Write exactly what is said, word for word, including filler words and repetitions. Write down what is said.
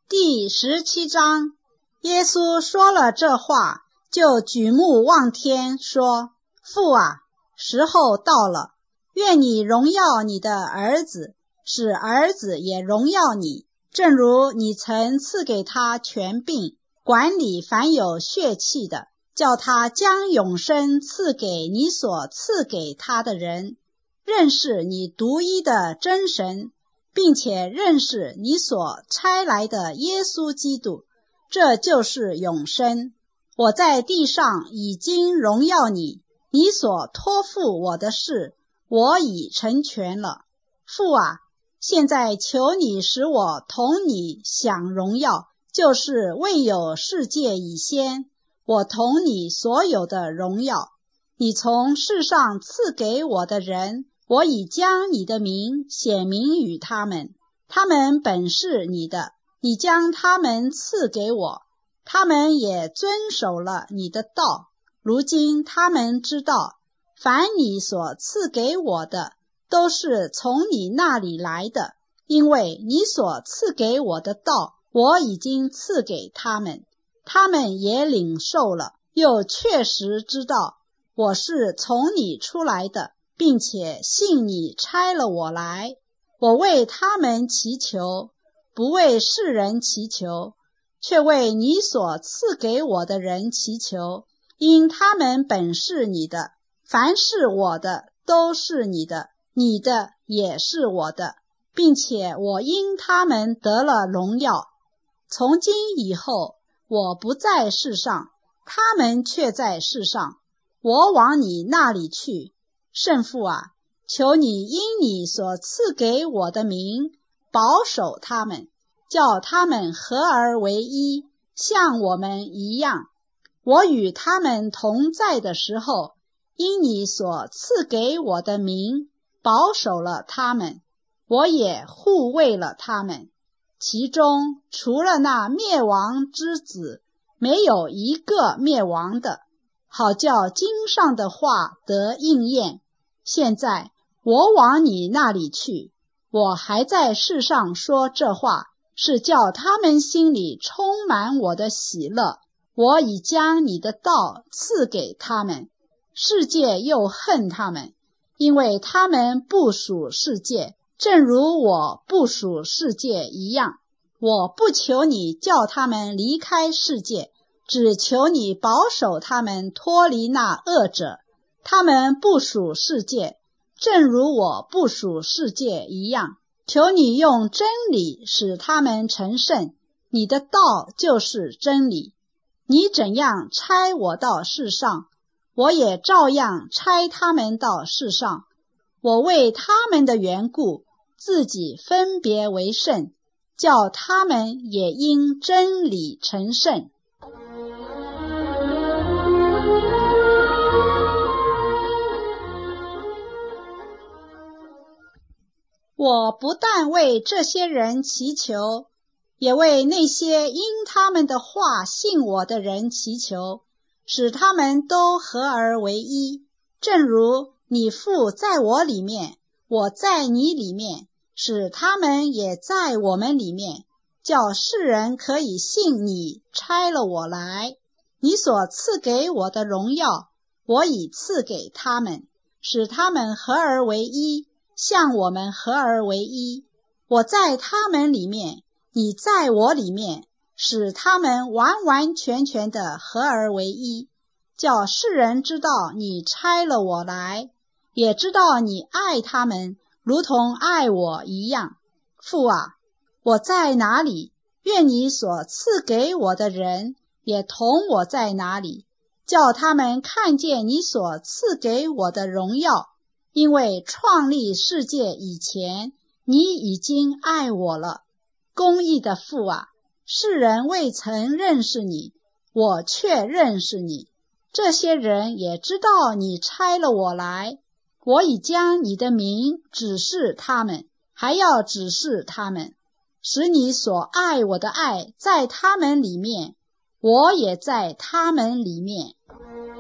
第十七章，耶稣说了这话，就举目望天说：父啊，时候到了，愿你荣耀你的儿子，使儿子也荣耀你，正如你曾赐给他权柄，管理凡有血气的，叫他将永生赐给你所赐给他的人，认识你独一的真神，并且认识你所差来的耶稣基督，这就是永生。我在地上已经荣耀你，你所托付我的事，我已成全了。父啊，现在求你使我同你享荣耀，就是未有世界以先，我同你所有的荣耀。你从世上赐给我的人，我已将你的名显明于他们，他们本是你的，你将他们赐给我，他们也遵守了你的道。如今他们知道，凡你所赐给我的，都是从你那里来的，因为你所赐给我的道，我已经赐给他们，他们也领受了，又确实知道我是从你出来的，并且信你差了我来。我为他们祈求，不为世人祈求，却为你所赐给我的人祈求，因他们本是你的，凡是我的都是你的，你的也是我的，并且我因他们得了荣耀。从今以后，我不在世上，他们却在世上，我往你那里去。圣父啊，求你因你所赐给我的名保守他们，叫他们合而为一，像我们一样。我与他们同在的时候，因你所赐给我的名保守了他们，我也护卫了他们，其中除了那灭亡之子，没有一个灭亡的，好叫经上的话得应验。现在我往你那里去，我还在世上说这话，是叫他们心里充满我的喜乐。我已将你的道赐给他们，世界又恨他们，因为他们不属世界，正如我不属世界一样。我不求你叫他们离开世界，只求你保守他们脱离那恶者。他们不属世界，正如我不属世界一样。求你用真理使他们成圣，你的道就是真理。你怎样差我到世上，我也照样差他们到世上。我为他们的缘故，自己分别为圣，叫他们也因真理成圣。我不但为这些人祈求，也为那些因他们的话信我的人祈求，使他们都合而为一，正如你父在我里面，我在你里面，使他们也在我们里面，叫世人可以信你差了我来。你所赐给我的荣耀，我已赐给他们，使他们合而为一，像我们合而为一。我在他们里面，你在我里面，使他们完完全全的合而为一，叫世人知道你差了我来，也知道你爱他们如同爱我一样。父啊，我在哪里，愿你所赐给我的人也同我在哪里，叫他们看见你所赐给我的荣耀。因为创立世界以前，你已经爱我了。公义的父啊，世人未曾认识你，我却认识你。这些人也知道你差了我来，我已将你的名指示他们，还要指示他们，使你所爱我的爱在他们里面，我也在他们里面。